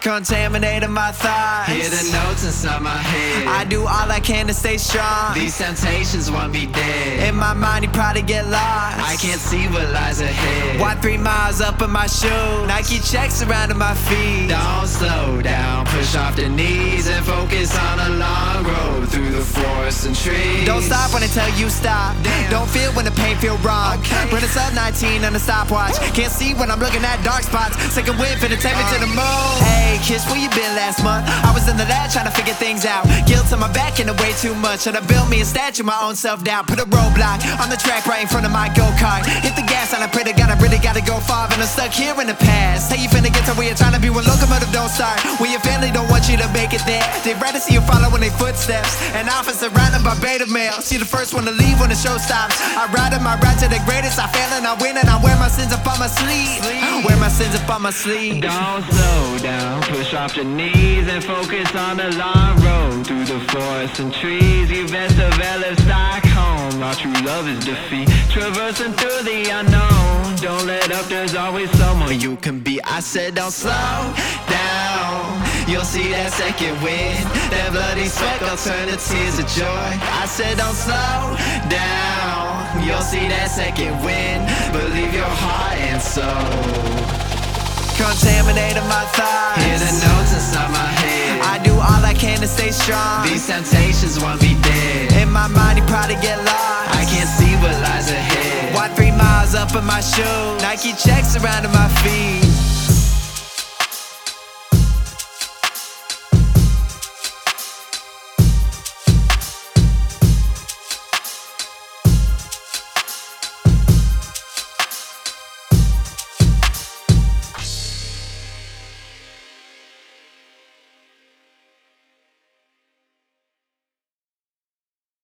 contaminating my thoughts. Hear the notes inside my head. I do all I can to stay strong. These temptations want me dead. In my mind you probably get lost. I can't see what lies ahead. Why 3 miles up in my shoes? Nike checks surrounding my feet. Don't slow down, push off the knees and focus on a long road through the forest and trees. Don't stop when I tell you stop. Damn. Don't feel when the pain feel wrong. Okay. When it's up 19 on the stopwatch. Can't see when I'm looking at dark spots. Second wind finna take me to the moon. Hey, kiss, where you been last month? I was in the lab trying to figure things out. Guilt on my back and way too much. And I built me a statue, my own self-doubt. Put a roadblock on the track right in front of my go-kart. Hit the gas and I pray to God I really gotta go far. And I'm stuck here in the past. How you finna get to where you're trying to be when locomotive don't start? When your family don't want you to make it there. They'd rather see you follow in their footsteps. An office surrounded by beta male. See the first one to leave when the show stops. I ride in my ride to the greatest. I fail and I win and I wear my sins up on my sleeve. Wear my sins up on my sleeve. Don't slow down, push off your knees and focus on the long road through the forest and trees. Events develop Stockholm, our true love is defeat. Traversing through the unknown, don't let up, there's always someone you can be. I said don't slow down, you'll see that second wind. That bloody sweat gon' turn to tears of joy. I said don't slow down, you'll see that second wind. Believe your heart and soul. Contaminating my thoughts. Hear the notes inside my head. I do all I can to stay strong. These temptations want me dead. In my mind you probably get lost. I can't see what lies ahead. Why 3 miles up in my shoes? Nike checks surrounding my feet.